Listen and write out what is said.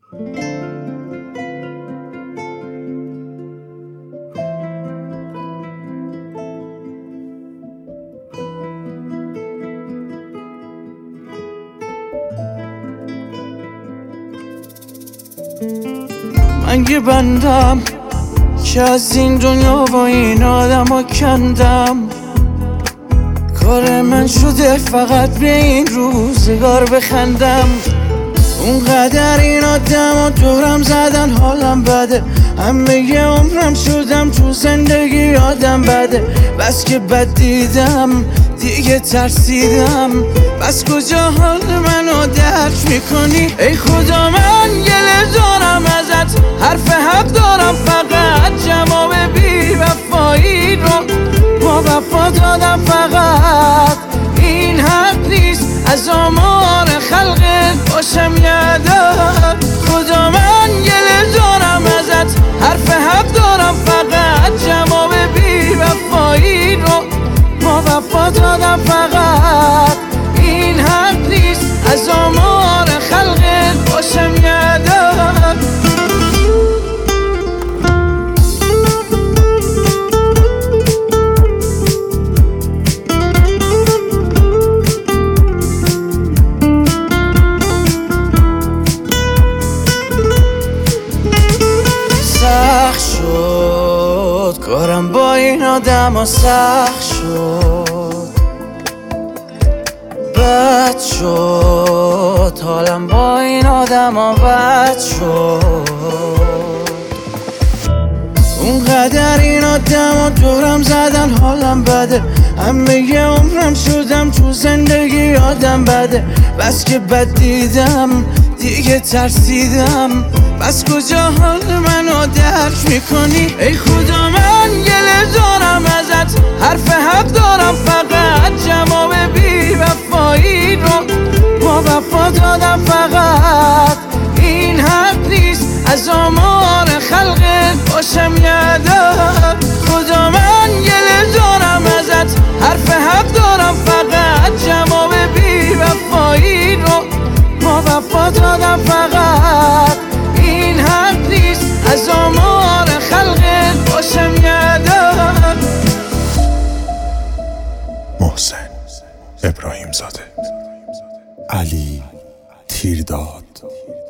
من یه بندم که از این دنیا و این آدم ها کندم. کار من شده فقط به این روزگار بخندم. اونقدر این آدم ها دورم زدن حالم بده. همه یه عمرم شدم تو زندگی آدم بده. بس که بد دیدم دیگه ترسیدم. بس کجا حال منو درک میکنی ای خدا؟ من گله دارم ازت، حرف حق دارم، فقط جواب بی وفایی رو با وفا دادم. فقط این حق نیست از آمار خلقت باشم یادم. خدا من گله دارم ازت، حرف حق دارم، فقط جواب بی وفایی رو با وفا دادم. فقط این حق نیست از آمار خلقت باشم یادم. سخت شد کارم با این آدم ها، سخت شد، بد شد حالم با این آدم ها، بد شد. اونقدر این آدم ها دورم زدن حالم بده. همه یه عمرم شدم تو زندگی آدم بده. بس که بد دیدم دیگه ترسیدم. بس کجا حال منو درک میکنی ای خدا؟ من گله دارم ازت، حرف حق دارم، فقط جواب بی وفایی رو با وفا دادم. فقط این حق نیست از آمار خلقت باشم یادم. خدا من گله دارم ازت، حرف حق دارم، فقط جواب بی وفایی رو با وفا دادم. فقط این حق نیست از آمار خلقت باشم یادم. محسن ابراهیم زاده، علی تیرداد.